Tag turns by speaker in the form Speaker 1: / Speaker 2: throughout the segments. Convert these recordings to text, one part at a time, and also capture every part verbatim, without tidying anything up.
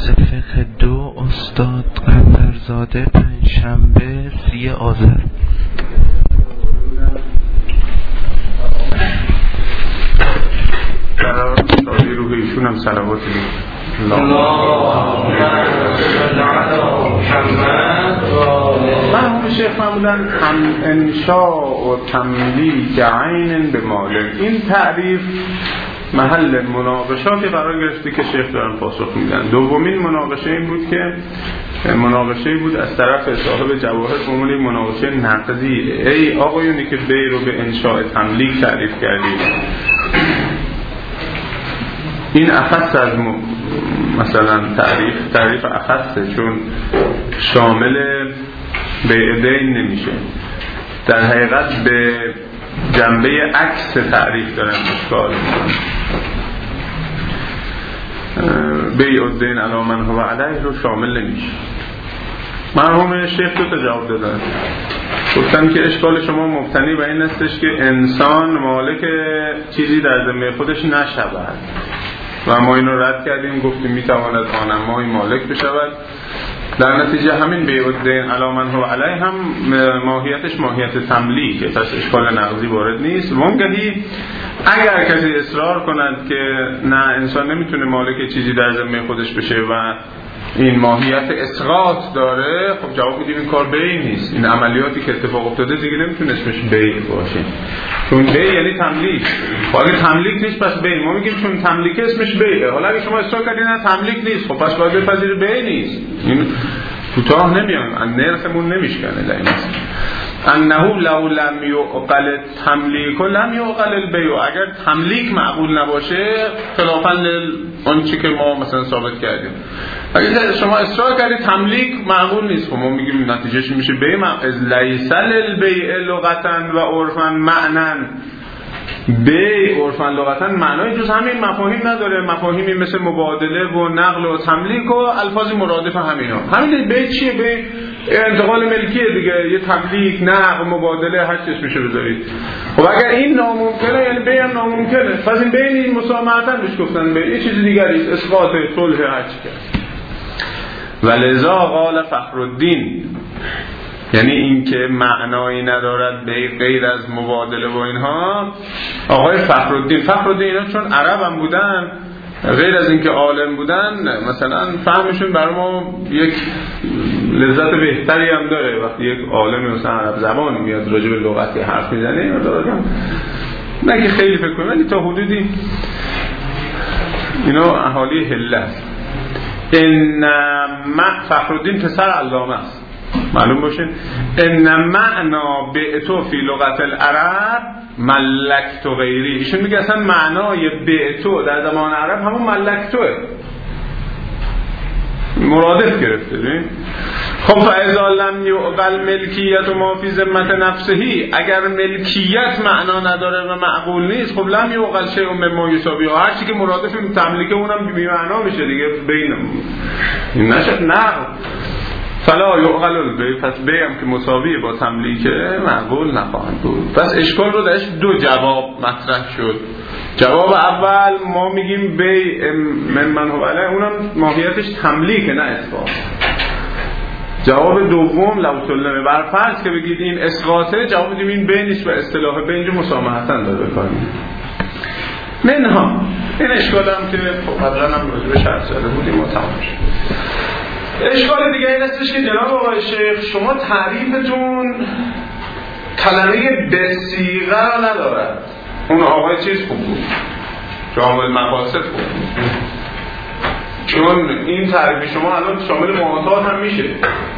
Speaker 1: درس فقه دو استاد قنبرزاده پنجشنبه سی آذر.
Speaker 2: برای روح ایشون هم صلوات مرحوم شیخ معمولا هم انشاء و تملیک عین به مالک، این تعریف محل مناقشاتی قرار گرفته که شیخ دارن پاسخ میدن. دومین مناقشه این بود که مناقشه بود از طرف صاحب جواهر به مناقشه نقدی. ای آقایونی که بی رو به انشاء تملیک تعریف کردید، این اخص از م... مثلا تعریف تعریف اخصه، چون شامل بیع دین نمیشه. در حقیقت به جنبه عکس تعریف دارن اشکال میکنن. بیع الدین علی من هو علیه رو شامل نمیشه. مرحوم شیخ دو تا جواب دادن، گفتن که اشکال شما مبتنی بر این استش که انسان مالک چیزی در ذمه خودش نشود و ما اینو رد کردیم، گفتیم میتواند آنمایی مالک بشود. در نتیجه همین بیع الدین علی من هو علیه هم ماهیتش ماهیت تملیکه، پس اشکال نقضی وارد نیست. منگهی اگر کسی اصرار کند که نه انسان نمیتونه مالک چیزی در ذمه خودش بشه و این ماهیت اسقاط داره، خب جواب میدیم این کار بیع نیست. این عملیاتی که اتفاق افتاده دیگه نمیتونه اسمش بیع باشه، چون بیع یعنی تملیک. خب اگه تملیک نیست پس بیع. ما میگیم چون تملیک اسمش بیعه. حالا اگه شما اصرار کردین نه تملیک نیست، خب پس باید بپذیر بیع نیست. این کوتاه نمیان، نرخمون نمیشکنه لعنت. انه لو لم يعقل تملیک لم يعقل البیع. اگر تملیک معقول نباشه خلافاً اون چیزی که ما مثلا ثابت کردیم، اگر شما اصرار کردید تملیک معقول نیست، خب ما میگیم نتیجهش میشه بیع. از لیس للبیع لغتا و عرفا معنا. بیع عرفا لغتا معنای جز همین مفاهیم نداره. مفاهیمی مثل مبادله و نقل و تملیک و الفاظ مرادف همینا. همین بیع چیه؟ بیع انتقال ملکیه دیگه، یه تملیک، نقل، مبادله، هر چیز میشه بذارید. خب اگر این ناممکنه یعنی بیع هم ناممکنه، پس این بیع نیست، مسامحتاً بهش گفتن بیع. یه چیز دیگری است، اسقاط، صلح، هر چی که. ولذا قال فخرالدین، یعنی این که معنایی ندارد به غیر از مبادله و اینها. آقای فخرالدین فخرالدین اینا چون عرب هم بودن، غیر از اینکه عالم بودن، مثلا فهمشون برای ما یک لذت بهتری هم داره وقتی یک عالم مثلا عرب زبان میاد راجع به لغتی حرف میزنه. نه که خیلی فکر کنم، ولی تا حدودی اینا اهالی حله است. ان فخرالدین پسر علامه است، معلوم باشه. ان معنا بعتو فی لغت العرب ملکتو غیری. ایشون میگه اصلا معنای بعتو در زمان عرب همون ملکتوه، مرادف گرفته. ببین خب فاذا لم يعقل ملکیت و ما فی ذمت نفسه، اگر ملکیت معنا نداره و معقول نیست، خب لم يعقل شیء مما یساوی. هر چی که مرادف تملیک اونم بی معنا میشه دیگه، بینم این نشد نقل. فلا یعقل البیع، پس بیع هم که مساویه با تملیک معقول نخواهد بود. پس اشکال رو درش دو جواب مطرح شد. جواب اول ما میگیم بیع من من هو علیه، اونم ماهیتش تملیک نه اسقاط. جواب دوم لو سلمه بر فرض که بگید این اسقاطه، جواب میدیم این بیع نیست و اصطلاح بیع اینجا مسامحتاً داره بکنیم. منها این اشکال هم که قبلا هم راجبش حرف زده بودیم و تمام شد. اشکال دیگه این استش که جناب آقای شیخ شما تعریفتون کلمه بسیغه را ندارد. اون آقای چیز خوب بود، شامل مقاصد خوب بود، چون این تعریف شما الان شامل معاطات هم میشه،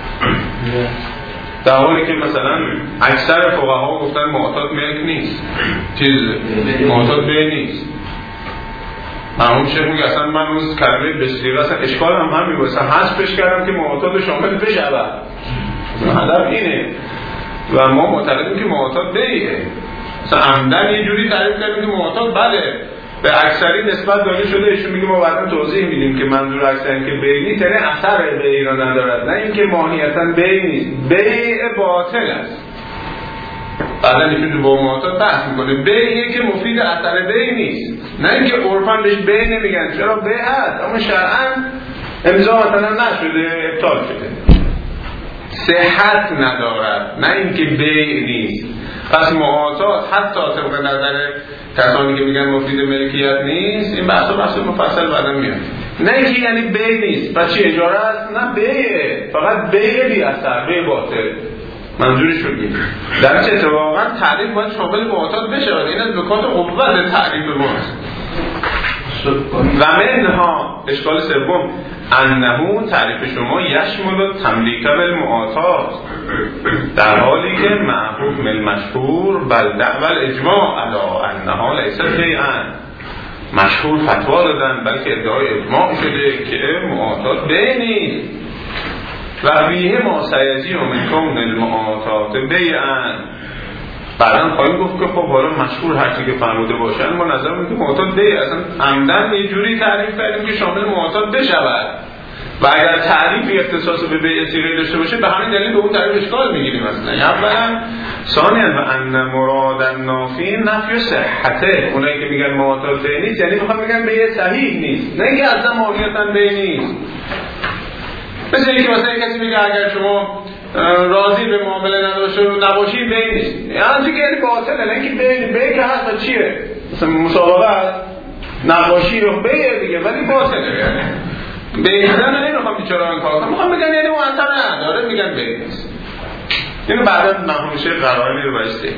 Speaker 2: در حالی که مثلا اکثر فقها گفتن معاطات ملک نیست، چیز معاطات بیع نیست. مرحوم شیخ میگه اصلا من روز کلمه بسیغه اصلا اشکال هم هم میبایستم حذفش کردم که معاطات شامل بشود. هدف اینه و ما معتقدیم که معاطات بیعه. مثلا عمدن یه جوری تعریف کردیم که معاطات بله به اکثری نسبت داده شده. ایشون میگه ما بعدا توضیح میدیم که منظور اکثر که بیع نیست یعنی اثر بیع را ندارد، نه اینکه ماهیتا بیع نیست. بیع باطل است. بعدا ایشون تو با معاطات بحث میکنه. بیعیه که مفید اثر بیع نیست، نه اینکه عرفاً بهش بیع نمیگن. چرا بیع هست، اما شرعاً امضا مثلا نشده ابطال شده، صحت ندارد، نه اینکه بیع نیست. پس معاطات حتی طبق نظر کسانی که میگن مفید ملکیت نیست، این بحث و بحث مفصل بعدا میاد. نه اینکه یعنی بیع نیست، پس چی اجاره است؟ نه بیعه، فقط بیع بی اثر، بیع باطل منظورش رو گیر. در چه اتفاقا تعریف باید شامل معاطات بشه، این از نکات قوت تعریف ماست. و منها اشکال سوم انه تعریف شما یشمل تملیک بالمعاطات، در حالی که معروف المشهور بل دعوال اجماع علی انها لیست شیئا، مشهور فتوا دادن بلکه ادعای اجماع شده که معاطات بیع نیست. و فیه ما سیزی و من کون المعاطات بیعا، بعدا خواهیم گفت که خب حالا مشهور هرچی که فرموده باشن ما نظر میکنیم که معاطات بیع اصلا عمدن یه جوری تعریف کردیم که شامل معاطات بشود، و اگر تعریفی اختصاص به بیع صیغه داشته باشه به همین دلیل به اون تعریف اشکال میگیریم. اصلا اولا ثانیا و ان مراد النافی نفی صحته، اونایی که میگن معاطات بیع نیست یعنی میخوان بگن بیع صحیح نیست، نه اینکه اصلا ماهیتا بیع نیست. مثل اینکه مثلا کسی میگه اگر شما راضی به معامله نباشی بیع نیست، یعنی که یعنی باطله، نه اینکه بیع بیع که هست و چیه، مثلا مسابقه هست نباشی رو بیع دیگه ولی باطله، یعنی بیع نه نمیخوام بیچاره این کار کنم، میخوام بگن یعنی معطل نداره میگن بیع نیست. اینو بعدا مفهوم میشه قرائن رو بایسته.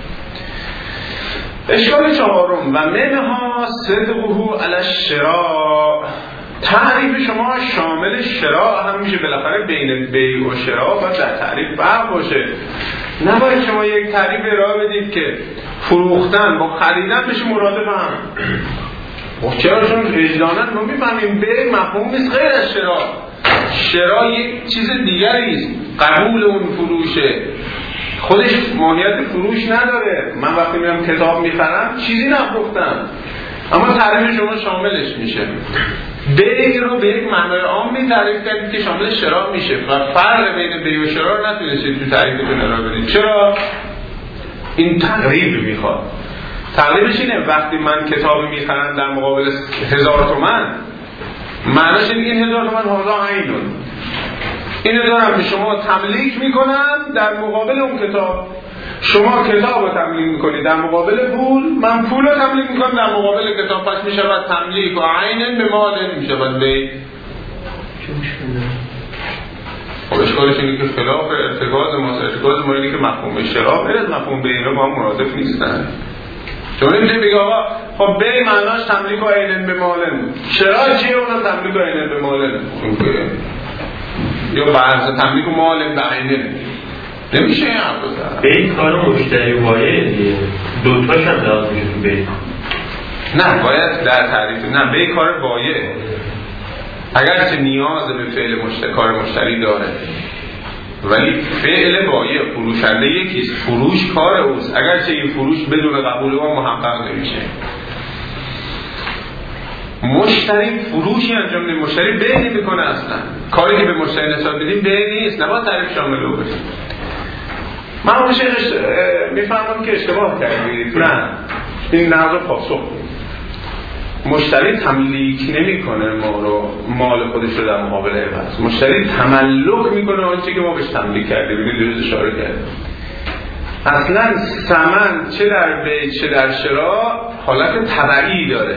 Speaker 2: اشکال چهارم و منها صدقه علی الشراء، تعریف شما شامل شراء هم میشه، بالاخره بین بیع و شراء باید در تعریف فرق باشه. نباید شما یک تعریف ارائه بدید که فروختن با خریدن بشه مرادف هم. خب چرا؟ چون وجداناً ما میفهمیم بیع مفهوم نیست غیر از شراء. شراء یک چیز دیگری است، قبول اون فروشه، خودش ماهیت فروش نداره. من وقتی میرم کتاب میخرم چیزی نفروختم، اما تعریف شما شاملش میشه. بیع رو به یک معنای عام می تعریف کردید که شامل شراء میشه و فرق بین بیع و شراء رو نتونستید تو تعریفتون ارائه بدید. چرا؟ این تقریب میخواد. تقریبش اینه وقتی من کتابی میخرم در مقابل هزار تومن، معناش اینه این هزار تومن حالا عینون، اینو دارم به شما تملیک میکنم در مقابل اون کتاب. شما کتاب رو تملیک میکنید در مقابل پول، من پول رو تملیک میکنم در مقابل کتاب، پس میشود تملیک و عینن به مال میشود بیع. خب اشکالش اینه که خلاف ارتکاز ما ارتکاز ما اینه که مفهوم شراء غیر از مفهوم بیع رو با هم مرادف نیستن. چون نمیشه بگه آقا خب بیع معناش تملیک و عینن به مال، شراء چیه؟ اونم تملیک و عینن به مال، یا بعض تملیک و مال به عینن نمیشه. این حرف بزن
Speaker 3: بیع کار مشتری و بایع دیگه، دوتاش هم لازم میشه تو بیع.
Speaker 2: نه باید در تعریف نه بیع کار بایع، اگرچه نیاز به فعل مشتری کار مشتری داره ولی فعل بایع فروشنده یکیست، فروش کار اوست، اگرچه این فروش بدون قبول او محقق نمیشه. مشتری فروشی انجام نمیده، مشتری بیع نمیکنه، اصلا کاری که به مشتری نسبت بدیم بیع نیست، نباید تعریف شامل او باشه. من اون شیخ میفهمم که اشتباه کردید، نه این نقض پاسخ. مشتری تملیک نمی کنه ما رو، مال خودش رو در مقابل عوض، مشتری تملک میکنه آنچه که ما بهش تملیک کردیم. ببینید دیروز اشاره کردیم اصلا ثمن چه در بیع چه در شراء حالت تبعی داره،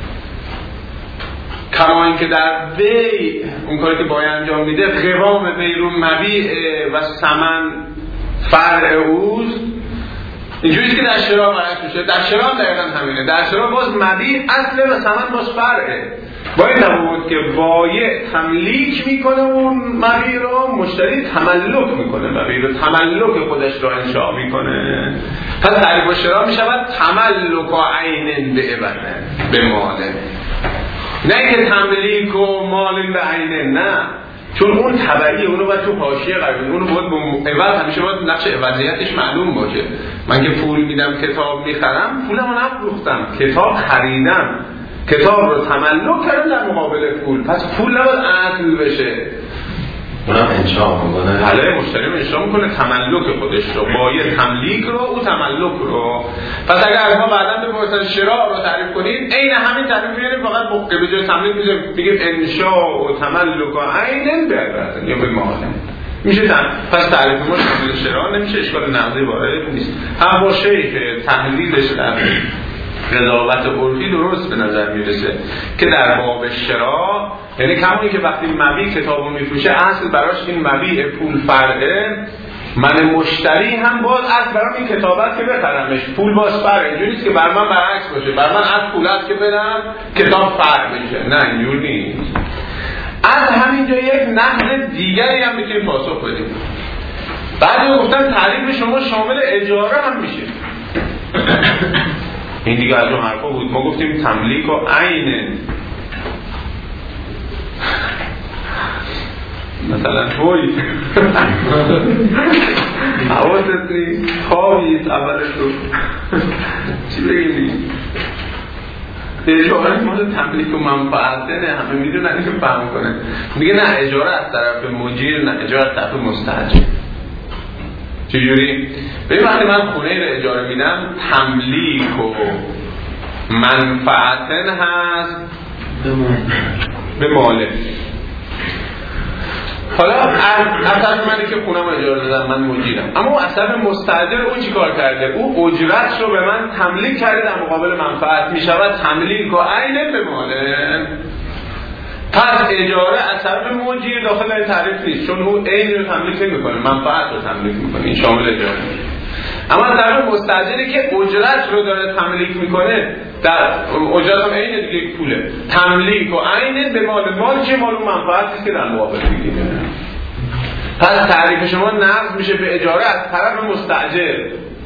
Speaker 2: کما اینکه در بیع اون کاری که باید انجام میده قوام بیع رو مبیع و ثمن فرع اوست، اینجوریه که در شراء برعکس میشه. در شراء دقیقاً همینه، در شراء باز مبیع اصله و ثمن باز فرعه. باید نبود که بایع تملیک میکنه اون مبیع رو، مشتری تملک میکنه مبیع رو، تملک خودش رو انشاء میکنه. پس تعریف شراء میشود تملک و عین به عوضه به ماله، نه که تملیک و مال به عینه، نه، چون اون تبعیه، اونو باید تو حاشیه قرار بدیم، اونو باید به عوض همیشه باید نقش عوضیتش معلوم باشه. من که پول میدم کتاب میخرم، پولمو نفروختم، کتاب خریدم، کتاب رو تملک کردم در مقابل پول، پس پول نباید اصل بشه.
Speaker 3: اونم انشاء میکنه.
Speaker 2: بله مشتری انشاء میکنه تملک خودش رو، بایع تملیک رو، او تملک رو. پس اگر الان بعداً بپرسن شراء رو تعریف کنید، عین همین تعریف میاریم، فقط بقیه به جای تملیک میگیم انشاء و تملک و عین برد یا به معادن میشه تن. پس تعریف ما شامل شراء نمیشه، اشکال نقضی وارد نیست. هم با شیخ تحلیلش در قضاوت عرفی درست به نظر میرسه که در باب شراء، یعنی کمونی که وقتی مبیع کتابو میفروشه اصل براش این مبیع پول فرعه، من مشتری هم باز اصل برام این کتابت که بخرمش پول باز فرعه. اینجوری نیست که بر من برعکس باشه، بر من اصل پولت که بدم کتاب فرع بشه، نه اینجوری نیست. از همینجا یک نقد دیگری هم میتونیم پاسخ بدیم. بعد گفتن تعریف شما شامل اجاره هم میشه. این دیگه از اون حرفا بود. ما گفتیم تملیک و عینه، مثلا توی حواست نیست خوابید اولش رو چی بگیم اجاره مال تملیک و منفعت نه، همه میدونن اینو فهم کنه. میگه نه اجاره از طرف مجیر، نه اجاره از طرف مستاجر. چجوری؟ ببین وقتی من خونه رو اجاره میدم تملیک و منفعتن هست به مالک. حالا از طرف منی که خونم اجاره دادم من مجیرم، اما اون از طرف مستاجر او چی کار کرده؟ او اجرت رو به من تملیک کرده در مقابل منفعت، میشود تملیک و عین به مالک. پس اجاره از طرف مجیر داخل این تعریف نیست، چون او عین رو تملیک نمی‌کنه، منفعت رو تملیک می‌کنه، این شامل اجاره میشه. اما از طرف مستاجری که اجرت رو داره تملیک می‌کنه، در اجرت هم عین دیگه پوله، تملیک و عین به مال، مال چه مال و منفعتی که در مقابل میگیره. پس تعریف شما نقض میشه به اجاره از طرف مستاجر.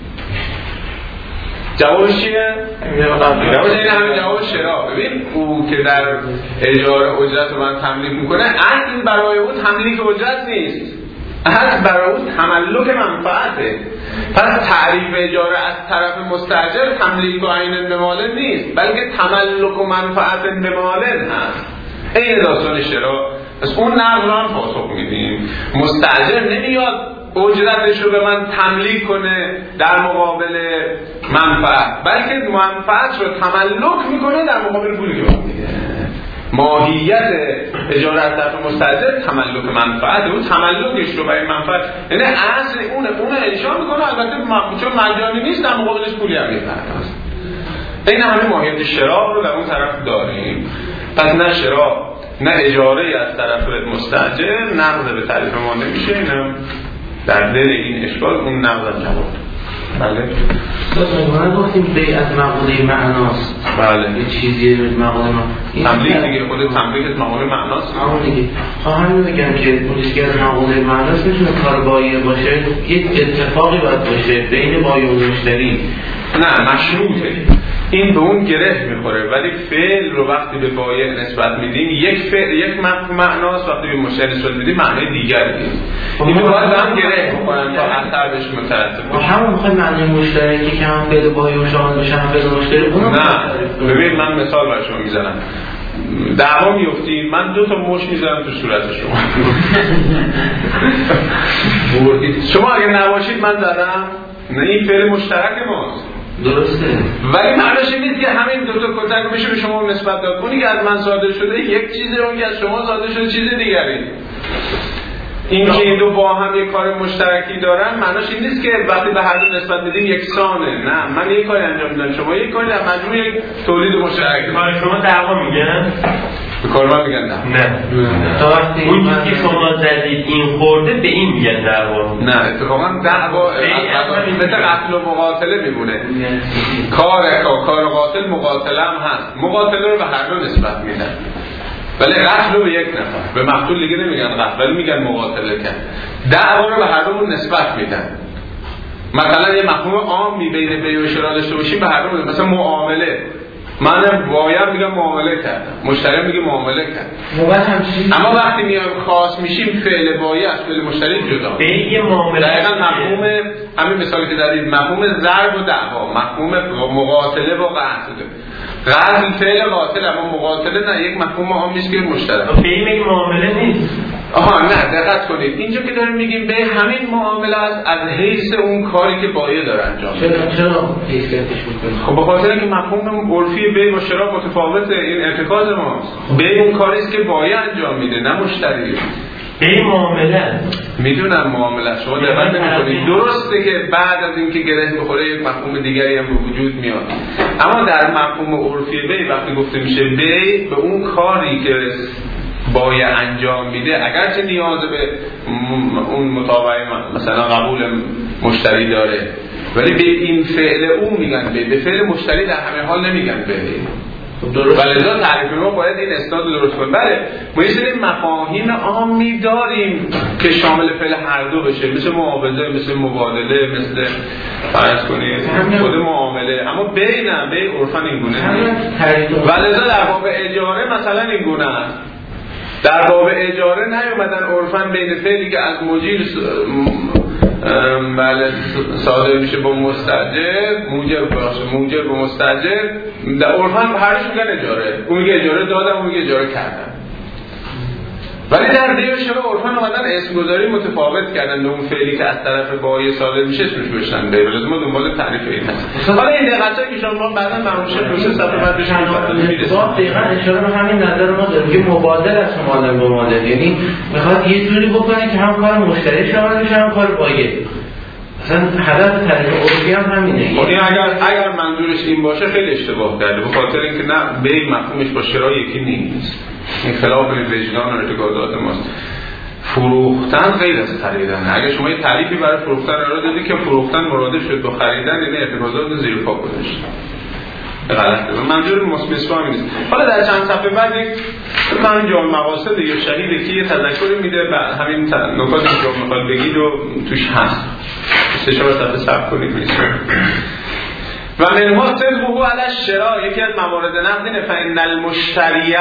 Speaker 2: جوابش چیه؟ جوابش این همین جواب شراء. ببین او که در اجاره اجرت رو من تملیک میکنه، اصل برای او تملیک اجرت نیست، اصل برای او تملک منفعته. پس تعریف اجاره از طرف مستاجر تملیک و عین به مالن نیست، بلکه تملک و منفعت به مالن هست. این داستان شراء. پس اون نقض رو هم پاسخ میدیم. مستاجر نمیاد اجرتش رو به من تملیک کنه در مقابل منفعت، بلکه منفعت رو تملک میکنه در مقابل پولی که باید میده. ماهیت اجاره از طرف مستاجر تملک منفعت، اون تملکش رو برای منفعت، یعنی اصل اونه اونه انشاء میکنه، البته چون مجانی نیست در مقابلش پولی هم میپردازه. این همه ماهیت شراء رو در اون طرف داریم. پس نه شراء نه اجاره از طرف مستاجر نقض به تعریف ما نمیشه. اینم در دل این اشکال اون نقض جواب. بله
Speaker 1: ما گفتیم بیعت مقوله معناست.
Speaker 2: بله
Speaker 1: یه چیزی مقوله معناست،
Speaker 2: تملیک دیگه، خود تملیک مقوله معناست.
Speaker 1: همون دیگه. خواهم میگم که اون چیزی که از مقوله معناست میتونه کار بایع باشه، یک اتفاقی باید باشه بین بایع و مشتری.
Speaker 2: نه مشروطه، این به اون گره میخوره، ولی فعل رو وقتی به بایع نسبت میدیم یک فعل یک معناست، وقتی به مشتری نسبت میدیم معنای دیگری دیم. این رو باید هم گره میکنن تا اثر بهش مترتب بشه.
Speaker 1: همون میخواد معنای مشترکی که هم فعل بایع و شامل بشه، هم فعل مشتری اونو
Speaker 2: نه. ببین من مثال برای شما میزنم. دعوا میفتیم، من دو تا مش میزنم تو صورت شما. شما اگه نباشید من زدم، نه این فعل مشترک ماست.
Speaker 1: درسته،
Speaker 2: ولی معنیش این نیست که همین دو تا کتک بشه به شما نسبت داد. اونی که از من صادر شده یک چیزه، اون که از شما صادر شده چیز دیگری. این که این دو با هم یک کار مشترکی دارن معنیش این نیست که وقتی به هر دو نسبت میدیم یکسانه. نه، من یک کاری انجام میدم، شما یک کاری، در مجموع یک تولید مشترک.
Speaker 3: کار شما دعوا میگن؟
Speaker 2: به کار من میگن نه.
Speaker 3: نه. تا وقتی اون چیزی که شما زدید این خورده به این میگن دعوا.
Speaker 2: نه، اتفاقا دعوا به قتل و مقاتله میمونه. کار کار قاتل مقاتله هم هست. مقاتله رو به هر دو نسبت میدن. ولی قتل رو به یک نفر، به مقتول دیگه نمیگن قتل، ولی میگن مقاتله کرد. دعوا رو به هر دومون نسبت میدن. مثلا یه مفهوم عامی بین بیع و شراء داشته باشیم به هر دومون، مثلا معامله. من باید میگم معامله کردم، مشتری میگه معامله کرد. اما وقتی میایم خاص میشیم فعل بایع از فعل مشتری جدا.
Speaker 3: بیع معامله
Speaker 2: دقیقاً مفهوم همین مثالی که زدید، مفهوم ضرب و دعوا، مفهوم مقاتله و قتل. قتل فعل قاتل، اما مقاتله نه، یک مفهوم عامی است که مشترک.
Speaker 3: بیع معامله نیست.
Speaker 2: آها نه دقت کنید اینجا که داریم میگیم به همین معامله است از حیث اون کاری که بایع داره انجام میده.
Speaker 1: چرا چرا حیثیتش میکنه؟
Speaker 2: خب به خاطر اینکه مفهوم عرفی بی با شراء متفاوته. این اعتقاد ماست. بی اون کاری است که بایع انجام میده نه مشتری.
Speaker 3: بی معامله
Speaker 2: میدونم معامله شما دقت نمی‌کنید. درسته که بعد از اینکه گره بخوره یک مفهوم دیگری هم به وجود میاد، اما در مفهوم عرفی بی وقتی گفته میشه بی به اون کاری که بایع انجام میده اگرچه نیاز به اون مطابقه مثلا قبول مشتری داره، ولی به این فعل او میگن به به فعل مشتری در همه حال نمیگن به. ولی ذا تعریف ما باید این اسناد رو درست کنیم. بله ما یه سری مفاهیم عامی داریم که شامل فعل هر دو بشه، مثل معاوضه، مثل مبادله، مثل فرض کنید خود معامله، اما بینم بین عرفاً این گونه نیست. ولی ذا در باب اجاره مثلا این گونه است. در باب اجاره نیومدن عرفاً بین فعلی که از مجیر بله صادر میشه با مستاجر موجب باشه موجب با مستاجر در عرفاً هرش میگن اجاره، اون میگه اجاره دادم اون میگه اجاره کردم. ولی در دیو شما عرفاً اومدن اسم گذاری متفاوت کردن، اون فعلی که از طرف بایع صادر میشه اسمش بشن به ولی ما دنبال تعریف این هست. حالا این دقیقاً که شما بعدا معلومه دو سه صفحه بعد بهش میرسیم.
Speaker 1: دقیقاً اشاره به همین نظر ما داره که مبادل از مال به مال، یعنی میخواد یه جوری بکنه که هم کار مشتری شامل بشه هم کار بایع. اصلا هدف تعریف عرفی هم همینه.
Speaker 2: یعنی اگر اگر منظورش این باشه خیلی اشتباه کرده، به خاطر اینکه نه به مفهومش با شراء یکی نیست. این خلاف وجدان و اعتقادات ماست. فروختن غیر از خریدن. اگه شما یه تعریفی برای فروختن ارائه دادی که فروختن مرادف شد با خریدن، یعنی اعتقادات زیر پا گذاشت. غلطه. منظور مسمسوا همین نیست. حالا در چند صفحه بعد یک همین جامع مقاصد یا شهید که یه تذکری میده بعد همین نکاتی که شما میخواد بگید و توش هست. سه چهار صفحه صبر کنید میشه. و من ما تلبه علی الشراء، یکی از موارد نقد فإن المشتری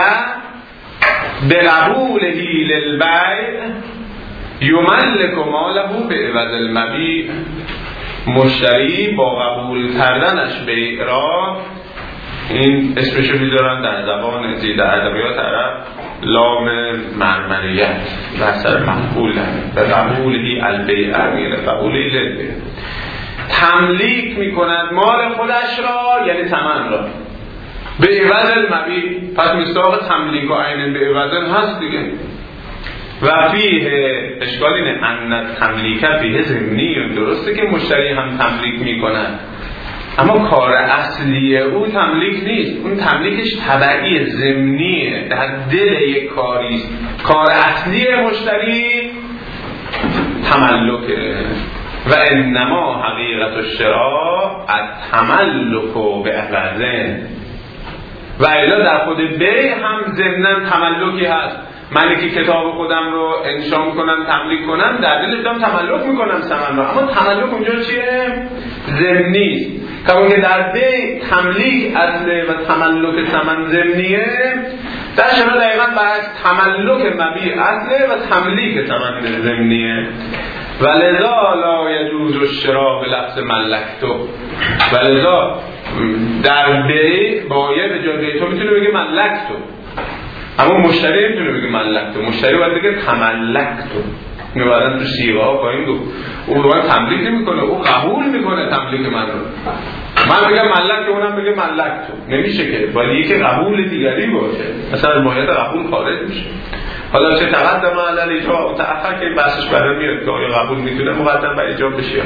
Speaker 2: بقبوله للبیع یملک ماله بعوض المبیع. مشتری با قبول کردنش بیع را، این اسمشو میذارن در زبان زیر ادبیات عرب لام مرمریت و اثر مقبول به قبوله البیع میگه قبوله للبیع، تملیک میکند مال خودش را یعنی ثمن را به عوض المبیع. پس مصداق تملیک و عین به عوض هست دیگه. و فیه اشکال اینه ان تملیک فیه ضمنی، درسته که مشتری هم تملیک میکند اما کار اصلی او تملیک نیست، اون تملیکش تبعی ضمنیه، در دل یک کاری. کار اصلی مشتری تملکه. و انما حقیقت الشراء التملک به عوضه. و الا در خود بیع هم ضمناً تملکی هست. من که کتاب خودم رو انشا میکنم تملیک کنم در دلش دارم تملک میکنم ثمن رو، اما تملک اونجا چیه؟ ضمنی. کما که در بیع تملیک اصله و تملک ثمن ضمنیه، در شما دقیقاً برعکس تملک مبیع اصله و تملیک ثمن ضمنیه. ولذا لا یجوز الشراء بلفظ ملکتو. ولذا در بیع بایع به جای بیع تو میتونه بگه ملکتو، اما مشتری نمیتونه بگه ملکتو. مشتری باید بگه تملکتو. میبادن تو سیغه ها پایین گفت او رو تملیک نمیکنه، او قبول میکنه تملیک من رو. من بگم ملک، اونم بگه ملکتو. نمیشه که، باید یکی قبول دیگری باشه، اصلا از ماهیت قبول خارج میشه. حالا چه تقدم علی ایجاب تأخر که بحثش برای میاد که آیا قبول میتونه مقدم بر ایجاب بشه.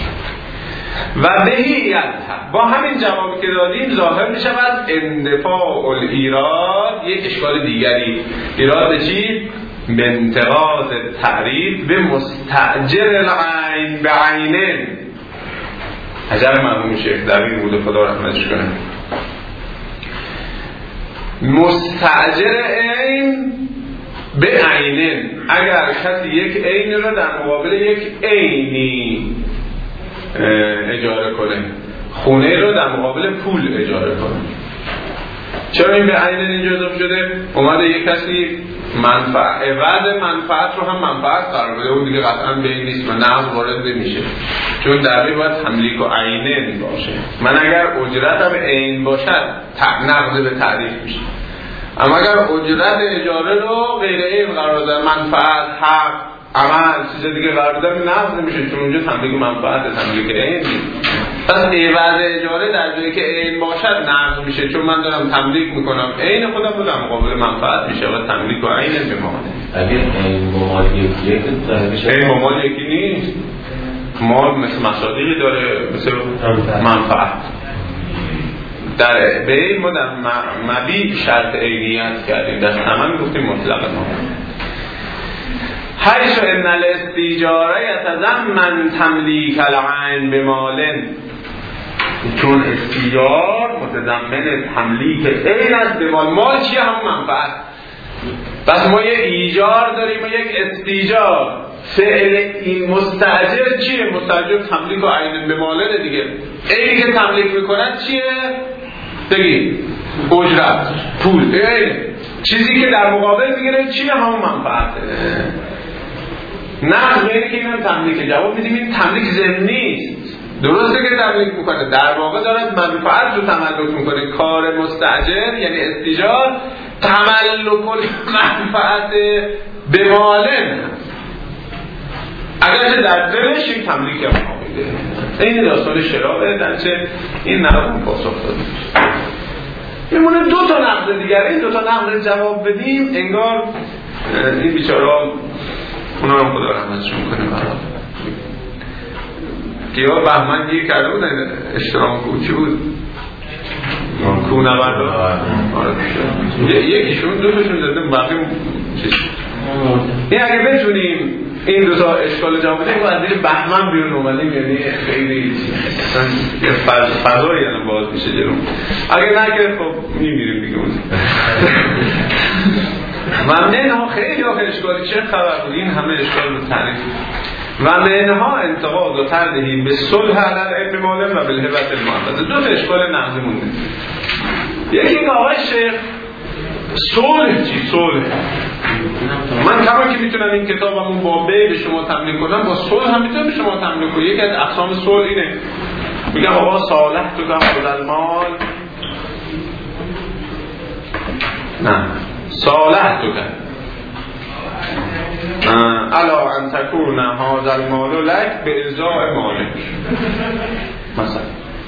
Speaker 2: و بهی با همین جوابی که دادیم ظاهر میشه از اندفاع الایراد یک اشکال دیگری. ایراد چی؟ به انتقاض تعریف به مستأجر العین به عینن. عجب مرحوم شیخ دبیر بود، خدا رحمتش کنه. مستأجر عین به عینن، اگر کسی یک عین رو در مقابل یک عینی اجاره کنه، خونه رو در مقابل پول اجاره کنه. چرا این به عینن اینجا اضافه شده؟ اومده یک کسی منفعت عوض منفعت رو هم منفعت قرار بده، اون دیگه قطعا به این نیست و نقض وارد نمیشه، چون در باید تملیک و عینن باشه. من اگر اجرتم عین باشد نقض به تعریف میشه، اما اگر اجرت اجاره رو غیر عین قرار دادن، منفعت، حق، عمل، چیز دیگه قرار دادن، نقض میشه، چون اونجا تملیک منفعت، تملیک عین. پس عوض اجاره در جایی که عین باشد نقض میشه، چون من دارم تملیک میکنم عین خودم رو در مقابل منفعت میشه و تملیک و عین بمانه.
Speaker 1: اگر عین با مال یکیه که
Speaker 2: عین با مال یکی نیست، مال مثل مصادیقی داره، مثل منفعت. در بین ما در مبیع شرط عینیت کردیم، در ثمن گفتیم مطلق ما. حیث ان الاستیجاره یتضمن تملیک العین بمال، چون استیجار متضمن تملیک عین است به مال. مال چیه؟ همون منفعت. بس ما یک ایجار داریم و یک استیجار. فعل این مستاجر چیه؟ مستاجر تملیک و عین به ماله دیگه. اینی که تملیک میکنن چیه؟ بگید اجرت، پول. این چیزی که در مقابل میگیره چیه؟ همون منفعته. نقض به اینی که اینم تملیک. جواب میدیم این تملیک ضمنی است. درسته که تملیک میکنه، در واقع دارد منفعت رو تملک میکنه. کار مستاجر یعنی استیجار تملک منفعت به مالن، اگرچه در دلش این تملیک هم میده. این داستان شرابه، درچه این نقض پاسخ داده میمونه. دو تا نقض دیگر، این دو تا نقض جواب بدیم انگار این بیچارا اونا رو خدا رحمتشون کنه. برای گیاه بهمن گیر کرده بود اشترام کو چی بود؟ کو نبرد یکیشون دو تاشون داده بقیه چیز. این اگه بتونیم این دو تا اشکال جواب بدیم و از دیر بهمن بیرون اومدیم، یعنی خیلی فضایی یعنی باز میشه جلوم. اگه نه که خب میمیریم دیگه اون. و منها خیلی آخر اشکالی چه خبر بود؟ این همه اشکال رو تعریف. و منها انتقاد و تردهی به صلح علل علم مالم و بالهبت المعتزه. دو تا اشکال نقضی مونده. یکی که آقای شیخ صلح چی؟ صلح من کما که میتونم این کتابمون با بی به شما تملیک کنم، با صلح هم میتونم به شما تملیک کنم. یکی از اقسام صلح اینه، میگم آقا صالح تو کم بودن مال، نه صالح تو کم الا ان تکون هذا المال لک به ازاء مالک. مثلا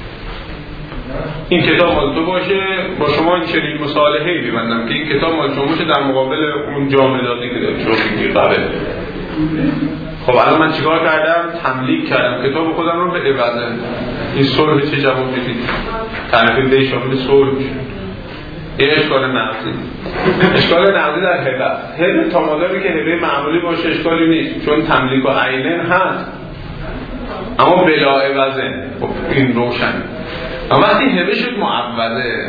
Speaker 2: این کتاب مال تو باشه، با شما این چنین مصالحه‌ای می‌بندم که این کتاب مال شما باشه در مقابل اون جامدادی که داره شما میگی قبل. خب الان من چیکار کردم؟ تملیک کردم کتاب خودم رو به عوض. این صلح چه جواب میدید؟ تعریف دی شامل صلح. این اشکال نقضی. اشکال نقضی در هبه. هبه تا مادامی که هبه معمولی باشه اشکالی نیست، چون تملیک و عینن هست. اما بلا عوضه. خب این روشن. اما وقتی هبه شد معوضه،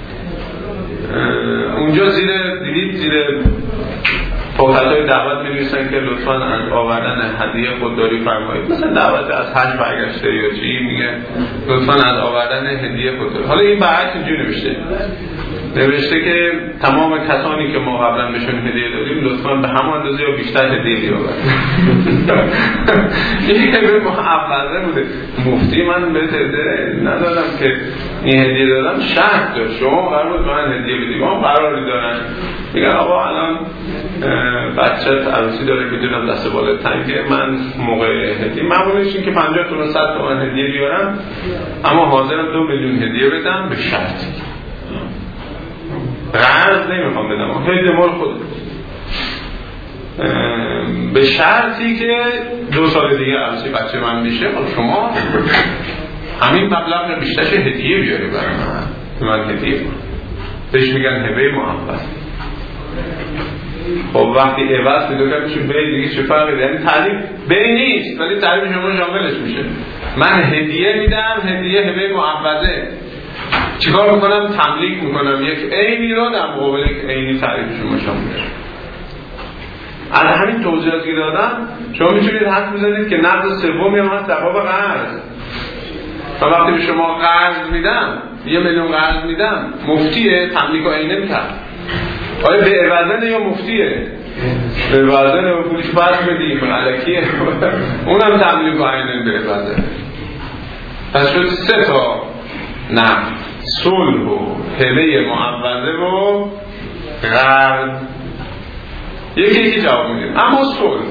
Speaker 2: اونجا زیر دیدید زیر پاکت‌های دعوت می‌نویسن که لطفاً از آوردن هدیه خودداری فرمایید. مثلا دعوت از حج برگشته یا چی میگه لطفاً از آوردن هدیه خودداری. حالا این برعکس اینجوری نوشته نوشته که تمام کسانی که ما قبلا بهشون هدیه دادیم لطفاً به همان اندازه یا بیشتر هدیه بیاورید. این هبه معوضه بوده. مفتی من به هدیه ندادم که این هدیه دادم شرط داشت، شما قرار بود من هدیه بدید، ما قراری دارن میگن آقا الان بچه‌ت عروسی داره میدونم دست بالا تنگه، من موقع هدیه معمولش این که پنجاه تومن صد تومن هدیه بیارم، اما حاضرم دو میلیون هدیه بدم به شرطی قرض نمیخوام بدم، هدیه مال خود به شرطی که دو سال دیگه عروسی بچه من میشه، خب شما همین مبلغ بیشترش هدیه بیاری برای من، من هدیه بهش میگن هبه معوض. خب وقتی عوض پیدا کنم میشه به دیگه چه فرقی داره؟ یعنی تعریف به نیست ولی تعریف شما شاملش میشه. من هدیه میدم، هدیه هبه معوضه. چیکار میکنم؟ تملیک میکنم یک عینی رو در مقابل یک عینی تعریف شما شامل. از همین توضیحاتی که دادم شما میتونید حد بزنید که نقض سومی هم هست در باب قرض. و وقتی به شما قرض میدم، یه میلیون قرض میدم، مفتیه تملیک و عینه میکرد. آیا به عوضنه یا مفتیه؟ به عوضنه و پولیش فرق بدیم علکیه اونم تملیک و عینه به عوضنه. پس شد سه تا نقض: صلح و هبه معوضه و غرب یکی یکی جواب میدیم. اما صلح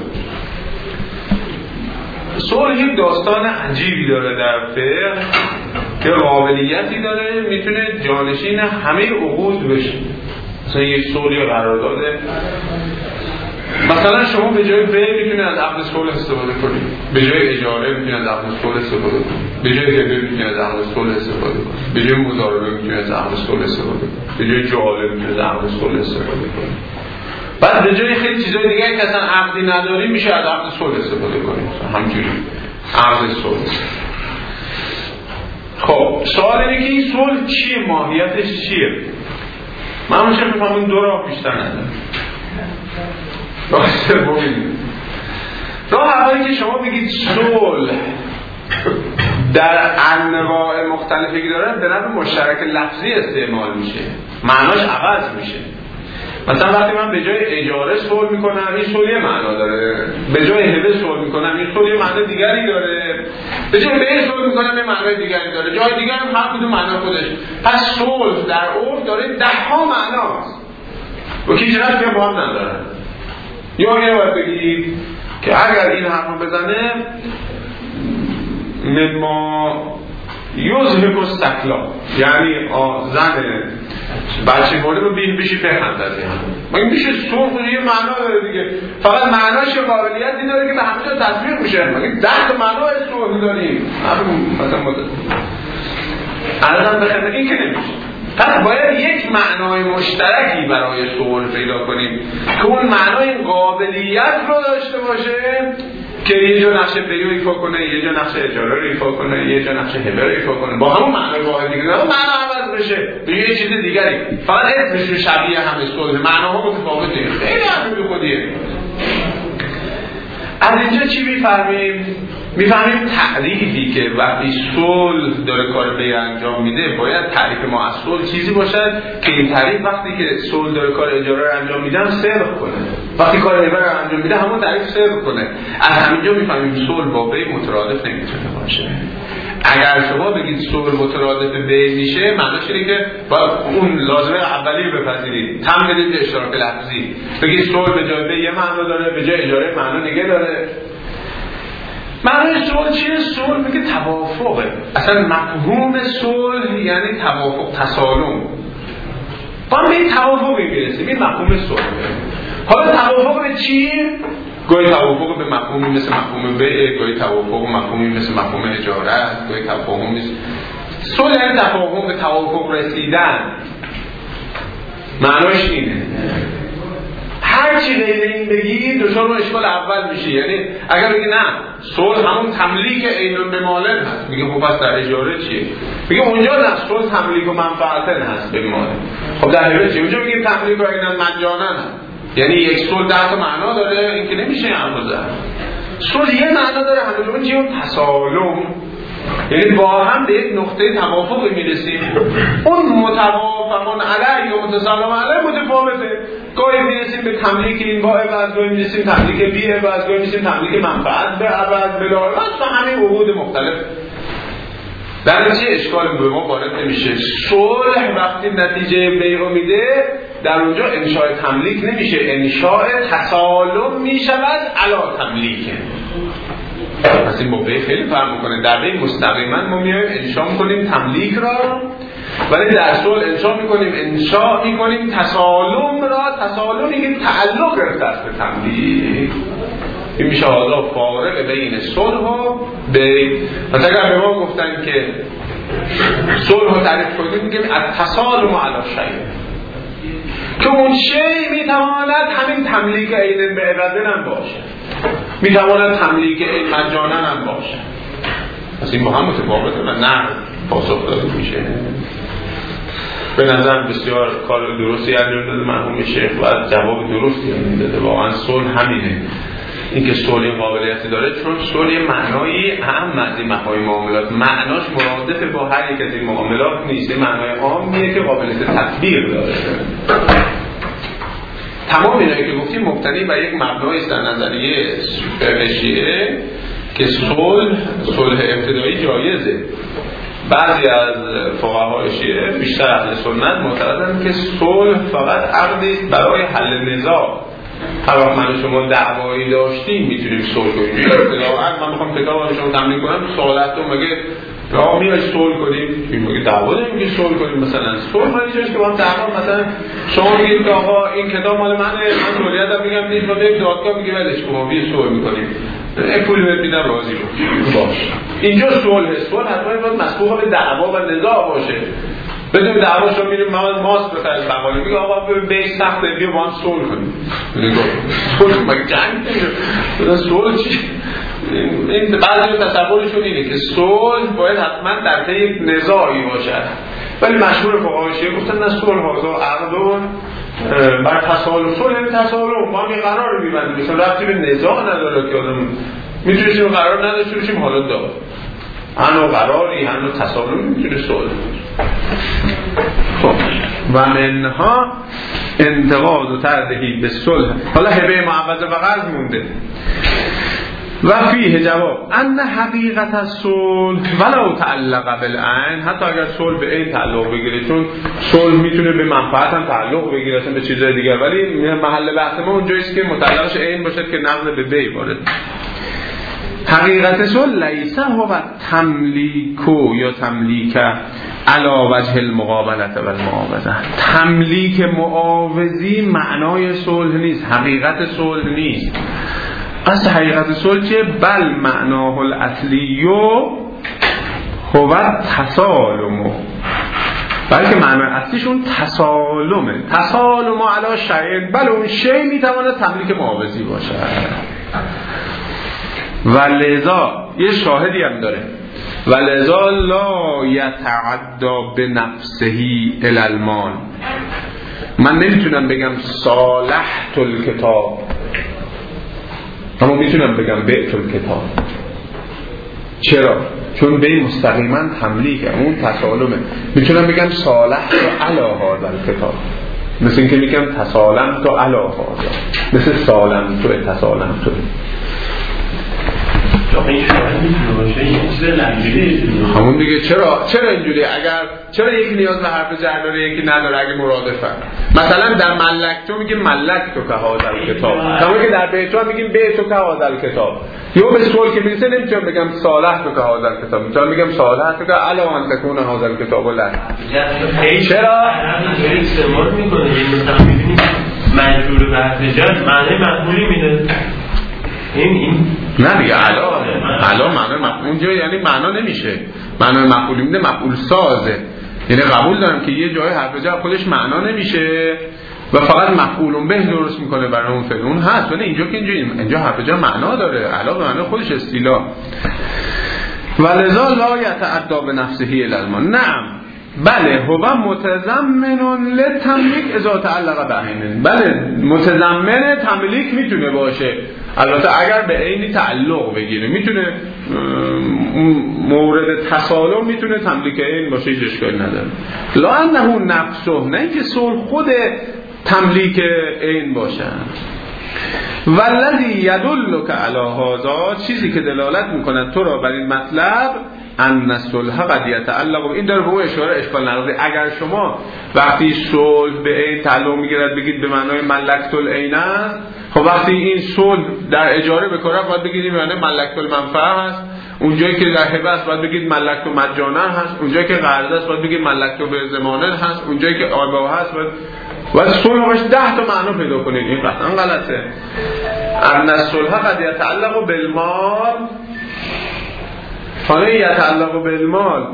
Speaker 2: صلح یک داستان عجیبی داره در فقه که قابلیتی داره میتونه جانشین همه عقود بشه. مثلا یک صلح یا قرارداده، مثلا شما به جای بیع میتونید از عقد صلح استفاده کنید، به جای اجاره میتونید از عقد صلح استفاده کنید، به جای هبه میتونید از عقد صلح استفاده کنید، به جای مضاربه میتونید از عقد صلح استفاده کنید، به جای جعاله میتونید از عقد صلح استفاده کنید. بعد به جای خیلی چیزای دیگه که اصلا عقدی نداری میشه از عقد صلح استفاده کنید. همینجوری عقد صلح. خب سوال اینه که این صلح چیه؟ ماهیتش چیه؟ من میشه بفهمون دو راه بیشتر ندارم. راه سومی، راه اولی که شما بگید صلح در انواع مختلفی که داره به نوع مشترک لفظی استعمال میشه، معناش عوض میشه. مثلا وقتی من به جای اجاره صلح میکنم این صلح یه معنا داره، به جای هبه صلح میکنم این صلح یه معنی دیگری داره، به جای بیع صلح میکنم یه معنی دیگری داره، جای دیگر هم هر کدوم معنا خودش. پس صلح در عرف داره ده ها معناست و که چرا که با هم ندارن. یا یه باید بگید که اگر این حرف رو بزنه مما یوزهب السکلا، یعنی زن بچه مورد رو بین بشی پهند از این ما این میشه صلح یه معنا داره دیگه، فقط معناش قابلیتی داره که به همه جا تطبیق میشه. ما این ده تا معنا صلح داریم مثلا مدد الان بخیر این که نمیشه. پس باید یک معنای مشترکی برای صلح پیدا کنیم که اون معنای قابلیت رو داشته باشه که یه جا نقش بیع رو ایفا کنه، یه جا نقش اجاره رو ایفا کنه، یه جا نقش هبه رو ایفا کنه، با همون معنای واحدی که داره معنا عوض بشه به یه چیز دیگری، فقط اسمش رو شبیه همه صلح، معناها متفاوته. خیلی همین خودیه. از اینجا چی میفهمیم؟ میفهمیم تعریفی که وقتی صلح داره کار بیع انجام میده باید تعریف ما از صلح چیزی باشد که این تعریف وقتی که صلح داره کار اجاره رو انجام میده هم صدق کنه، وقتی کار هبه رو انجام میده همون تعریف صدق کنه. از همینجا میفهمیم صلح با بیع مترادف نمیتونه باشه. اگر شما بگید صلح مترادف بیع میشه معناش اینه که باید اون لازمه اولی رو بپذیرید، تم بدید به اشتراک لفظی، بگید صلح به جای بیع یه معنا داره، به جای اجاره معنا دیگه داره. معنای صلح چیه؟ صلح میگه توافقه. اصلا مفهوم صلح یعنی توافق، تسالم. با هم به این توافقی میرسیم، این مفهوم صلح. حالا توافق به چی؟ گاهی توافق به مفهومی مثل مفهوم بیع، گاهی توافق مفهومی مثل مفهوم اجاره، گاهی توافق مثل صلح یعنی تفاهم، به توافق رسیدن. معناش اینه. هر چی غیر این بگی دچار اون اشکال اول میشه. یعنی اگر بگی نه صلح همون تملیک عین به مالن هست، میگه خب پس در اجاره چیه؟ میگه اونجا نه صلح تملیک و منفعتن هست به مالن. خب در اجاره چیه؟ اونجا میگیم تملیک و عین مجانن هست. یعنی یک صلح ده تا معنا داره، این که نمیشه امروزه. صلح یه معنا داره، همون چیه؟ تسالم. یعنی با هم به یک نقطه توافقی میرسیم. اون متوافقون علیه و متسالم علیه متفاوته. گاهی میرسیم به تملیک این با عوض، گاهی میرسیم تملیک بی عوض، گاهی میرسیم تملیک منفعت به عوض به دار و همین عقود مختلف. در چه اشکال به ما وارد نمیشه. صلح وقتی نتیجه بیع میده در اونجا انشاء تملیک نمیشه، انشاء تسالم میشود علی تملیک. پس این با بیع خیلی فرق میکنه. در بیع مستقیما ما میایم انشاء میکنیم تملیک را، ولی در صلح انشاء میکنیم انشاء میکنیم تسالم را. تسالمی که تعلق گرفته است به تملیک. این میشه حالا فارق بین صلح و بیع. مثلا اگر به ما گفتن که صلح رو تعریف کنیم میگیم التسالم علی شیء، که اون شیء میتواند همین تملیک عین به عوض هم باشه، میتواند تملیک عین مجانا هم باشه. پس این با هم متفاوته و نه پاسخ داده میشه. به نظر بسیار کار درستی انجام داده مرحوم شیخ و جواب درستی هم داده. واقعا صلح همینه، اینکه صلح قابلیتی داره چون صلح معنایی اهم از این مفاهیم معاملات، معناش مرادف با هر یک از این معاملات نیست، معنای عامیه که قابلیت تطبیق داره. تمام اینایی که گفتیم مبتنی بر یک مبنای است در نظریه شیعه که صلح صلح ابتدایی جایزه بعضی از فقهای شیعه بیشتر اهل سنت معتقدند که صلح فقط عقدی است برای حل نزاع. هر وقت من شما دعوایی داشتیم میتونیم صلح کنیم. من میخوام کتاب رو شما تمرین کنم، سوالتون مگه راه میای صلح کنیم؟ میگه دعوا داریم که صلح کنیم. مثلا صلح معنی چیه که با هم دعوا، مثلا شما میگید که آقا این کتاب مال منه، من تولیتم میگم نیست، ما بریم دادگاه میگیم ولش کن، بیا صلح میکنیم، این پول بهت میدم راضی باش. اینجا صلح صلح حتما باید مسبوق به دعوا و نزاع باشه. بدون دعوا شما میریم ما ماست بخریم بقالی، میگه آقا به سخته بیا با هم صلح کنیم. میگه صلح مگه جنگ نمیشه؟ صلح چی؟ این بعضی تصورشون اینه که صلح باید حتما در طی یک نزاعی باشد، ولی مشهور فقهای شیعه گفتن نه، صلح هازا عقدون بر تصالح. صلح یعنی تصالح، ما هم یه قرار میبندیم، مثلا ربطی به نزاع نداره که آدم میتونیم قرار نداشته باشیم حالا دار هنو قراری هنو تصالح میتونه صلح. خب و منها انتقاد و تردهی به صلح. حالا هبه معوض و قرض مونده. و فیه جواب ان حقیقت الصلح ولو تعلق بالعین، حتی اگر صلح به این تعلق بگیره، چون صلح میتونه به منفعت هم تعلق بگیره اصلا به چیزای دیگر، ولی محل بحث ما اونجاییست که متعلقش عین باشد که نقض به بی وارد. حقیقت صلح لیس هو تملیکو یا تملیک علی وجه المقابلت و المعاوضه. تملیک معاوضی معنای صلح نیست، حقیقت صلح نیست. اصل حقیقت صلح چیه؟ بل معناه الاصلی هو تسالم، بلکه معنای اصلیشون تسالمه. تسالم علی شیء، بل اون شیء میتواند تملیک معاوضی باشه. و لذا یه شاهدی هم داره، و لذا لا یتعدی بنفسه الی المال. من نمیتونم بگم صالحت الکتاب، اما میتونم بگم بعت الکتاب. چرا؟ چون به مستقیما تملیکه، اون تسالمه. میتونم بگم صالحت علی هذا الکتاب، مثل اینکه میگم تسالمت علی هذا، مثل سالمت تسالمت. همون دیگه. چرا چرا اینجوری؟ اگر چرا یکی نیاز به حرف جر داره یکی نداره؟ اگه مرادفه، مثلا در ملک تو میگیم ملک تو که هذا کتاب، همون که در بیت تو میگیم بیت تو که هذا کتاب. یا به صلح که میرسه نمیتونم بگم صالح تو که هذا کتاب، میتونم بگم صالح تو که علا ان تکون هذا کتاب لك. چرا
Speaker 3: اینجوری استعمال میکنه؟ مثلا میبینید مجبور به حرف جر معنی مقبولی میده. این این
Speaker 2: نه دیگه علا علا معنی مفعول اونجا یعنی معنا نمیشه، معنی مفعول میده مفعول سازه. یعنی قبول دارم که یه جای حرف جر خودش معنا نمیشه و فقط مفعول به درست میکنه برای اون فعل، اون هست. ولی اینجا که اینجا اینجا حرف جر معنا داره، علا به معنی خودش اصطلاح. ولذا لا یتعدی بنفسه الی المال. نعم بله هو متضمن لتملیک اذا تعلق به عین. بله متضمن تملیک میتونه باشه، البته اگر به عینی تعلق بگیره میتونه مورد تسالم میتونه تملیک عین باشه، هیچ اشکالی نداره. لا انه نفسه، نه اینکه صلح خود تملیک عین باشه. والذی یدلک علی هذا، چیزی که دلالت میکنه تو را بر این مطلب، ان الصلح قد یتعلق، این داره به او اشاره اشکال نداره. اگر شما وقتی صلح به عین تعلق میگیرد بگید به معنای ملکت العین، خب وقتی این صلح در اجاره بکنه باید بگید به معنای ملکت المنفعه هست. اونجایی که در هبه است باید بگید ملکت مجانا هست. اونجایی که قرض است باید بگید ملکت به ضمانه هست. اونجایی که آبا هست باید و صلح باش ده تا معنا پیدا کنید. این قطعا غلطه. ان الصلح قد یتعلق بالمال، حالا یتعلق بالمال،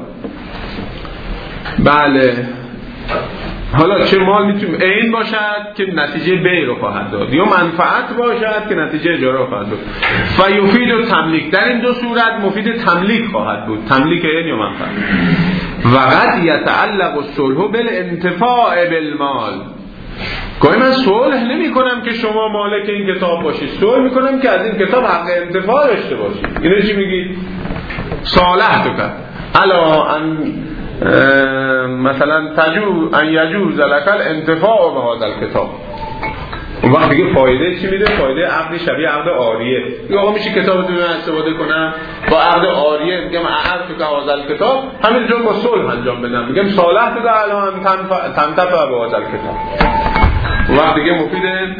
Speaker 2: بله حالا چه مال میتونه عین باشد که نتیجه بی رو خواهد داد، یا منفعت باشد که نتیجه اجاره رو خواهد داد. فیفید و تملیک، در این دو صورت مفید تملیک خواهد بود، تملیک عین یا منفعت. و قد یتعلق الصلح بالانتفاع بالمال. گاهی من صلح نمی کنم که شما مالک این کتاب باشید، صلح می کنم که از این کتاب حق انتفاع داشته باشید. اینو چی میگید؟ صالح تو کرد الا ان مثلا تجو ان یجوز لک الانتفاع به هذا الکتاب. اون وقت دیگه فایده چی میده؟ فایده عقد شبیه عقد عاریه. میگه آقا میشه کتابتون رو استفاده کنم با عقد عاریه، میگم عقد تو هذا کتاب همینجا با صلح انجام بدم، میگم صالح تو الان تنتفع با هذا کتاب. اون وقت دیگه مفیده.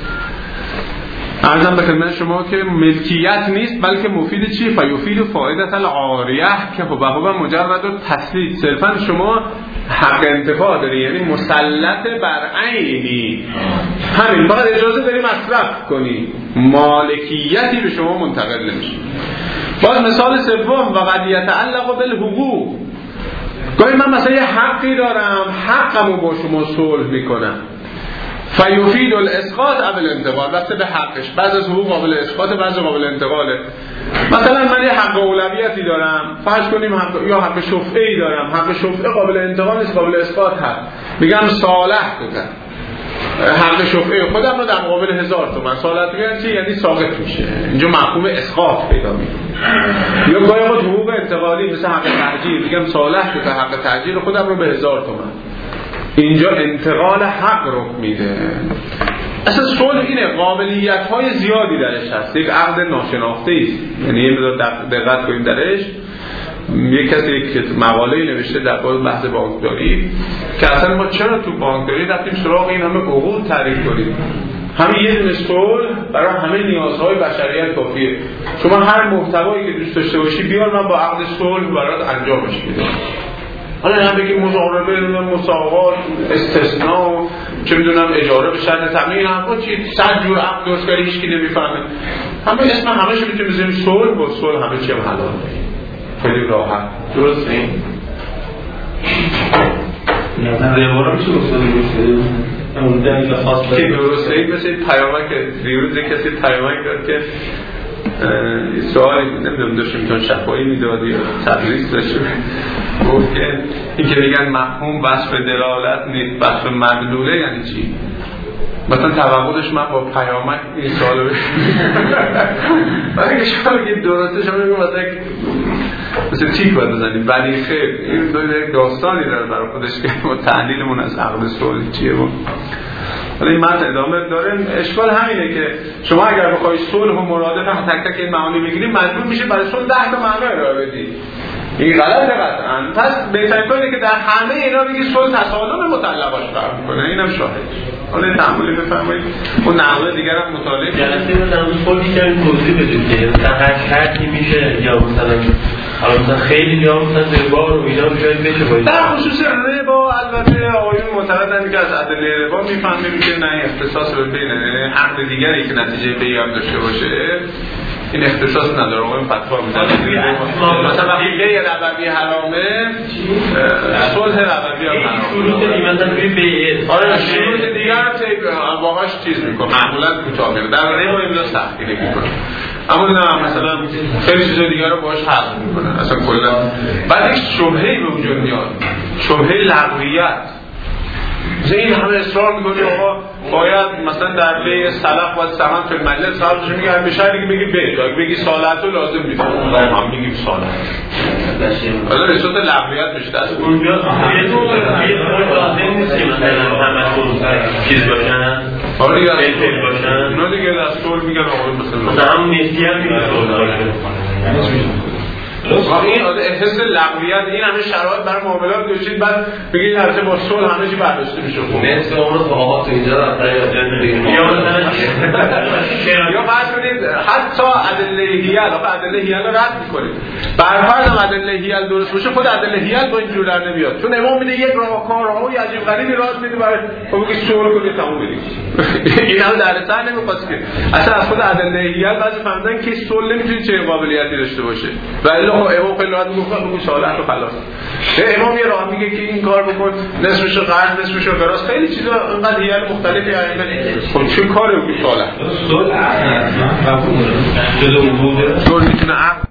Speaker 2: عرضم به خدمت شما که ملکیت نیست بلکه مفید چی؟ فیفید فایدة العاریه که هو هو مجرد تسلید. صرفا شما حق انتفاع داری، یعنی مسلط بر عینی، همین فقط اجازه داری مصرف کنی، مالکیتی به شما منتقل نمیشه. باز مثال سوم و قد یتعلق بالحقوق. گاهی من مثلا یه حقی دارم، حقمو با شما صلح میکنم، فیفید الاسقاط قبل انتقال. وقتی به حقش بعض از حقوق قابل اسقاط، بعضی قابل انتقاله. مثلا من یه حق اولویتی دارم، فرض کنیم حق یا حق شفعه‌ای دارم، حق شفعه قابل انتقال نیست، قابل اسقاط هست، میگم صالح بکن حق شفعه خودم رو در مقابل هزار تومان صالح میگن چی؟ یعنی ساقط میشه. اینجا مفهوم اسقاط پیدا میکنه. یا گاهی وقت حقوق انتقالی مثل حق تأجیر، میگم صالح بکن حق تأجیر خودم رو به هزار تومان. اینجا انتقال حق رخ میده. اصلا صلح اینه، قابلیت های زیادی درش هست، یک عقد ناشناخته است. یعنی یه مقدار دقت کنیم درش. یک کسی یک مقاله نوشته در باب بحث بانکداری که اصلا ما چرا تو بانکداری رفتیم سراغ این همه عقود تعریف کنیم. همین یه دونه صلح برای همه نیازهای بشریت کافیه. شما هر محتوایی که دوست داشته باشی بیار، من با عقد صلح برات انجامش میدم. حالا هم بگیم مزاربه، مساوات، استثناء، چه میدونم اجاره به شرط تامین، هم چی صد جور عقد درست کردی هیچ کی نمیفهمه. همه اسم همه شو میتونیم بزنیم صلح، با صلح همه چی هم حلال. خیلی راحت. درست این؟
Speaker 3: نه دوباره میشه اصولی میشه. اون دلیل خاص
Speaker 2: که درسته این مثل پیامک دیروز کسی پیامک داد که سوالی نمیدونم داشتیم چون شفایی میدادی یا تدریس داشتیم، گفت که این که میگن مفهوم وصف دلالت نیست وصف مدلوله یعنی چی؟ مثلا توقعش من با پیامک این سوالو وقتی که شما بگید درسته شما بگید مثلا مثل تیک باید بزنیم ولی خیر این دو داستانی داره برای خودش که ما تحلیلمون از عقد صلح چیه بود. حالا این متن ادامه داره. اشکال همینه که شما اگر بخوای صلح و مرادف تک تک این معانی بگیرید مجبور میشه برای صلح ده تا معنی ارائه بدی. این غلطه قطعاً. پس بهترین کاره که در همه اینا بگی صلح تصادم مطلقاش فرق میکنه. اینم شاهد. حالا تعاملی بفرمایید. اون نحوه دیگر هم مطالعه
Speaker 3: جلسه رو در صلح کردن توضیح بدید که مثلا هر شرطی میشه یا مثلا حالا مثلا خیلی یا مثلا ربا رو اینا شاید بشه باید.
Speaker 2: در خصوص ربا البته آقایون معتقدن که از ادله ربا میفهمیم که نه اختصاص به بین عقد دیگری که نتیجه بیان داشته باشه این اختصاص نداره. آقایون فتوا میدن مثلا وقتی بیع ربوی حرامه صلح ربوی هم حرامه.
Speaker 3: شروط دیگه مثلا توی بیع
Speaker 2: آره شروط دیگر واقعاش چیز میکنه معمولا کوتاه میره. در ربا اینجا سختی نمیکنه اما نه مثلا خیلی چیزای دیگر رو باهاش حل میکنه اصلا کلا. بعد یک شبهه‌ای به وجود میاد، شبهه لغویت. مثلا این همه اصرار میکنی آقا باید مثلا در بیع سلف باید سهم فی المجلس صاحبش میگه به شرطی که بگی بیع تا بگی صالحتو لازم نیست. ما هم میگیم صالح. حالا به صورت لغویت میشه دست
Speaker 3: اونجا یه تو لازم نیست که مثلا همه چیز باشن.
Speaker 2: آره دیگه
Speaker 3: بیل باشن.
Speaker 2: اونا دیگه دستور میگن آقا مثلا
Speaker 3: مثلا هم نیستی هم میگه
Speaker 2: واقعا این احساس لغویت این همه شرایط برای معاملات داشتید بعد بگید البته با صلح همه چی برداشته میشه.
Speaker 1: نصف عمر صحابات اینجا رفتن
Speaker 3: یا مثلا
Speaker 2: یا فرض کنید حتی ادله هیل آقا ادله هیل رو رد میکنید. برفرض هم ادله هیل درست باشه خود ادله هیل با اینجور در نمیاد چون امام میده یک راهکارهای عجیب غریبی راست میده برای بگید صلح کنید تموم بدید. این هم در سر نمیخواست که اصلا از خود ادله هیل بعضی فهمیدن که صلح نمیتونه چه قابلیتی داشته باشه ولی خب امام خیلی راحت میگه بگو صالح رو خلاص. امام یه راه میگه که این کار بکن نصفش رو قرض نصفش رو قراض خیلی چیزا انقدر هیئت مختلفی ائمه خب چه کاری بگو صالح صلح قبول داره جزء وجود صلح میتونه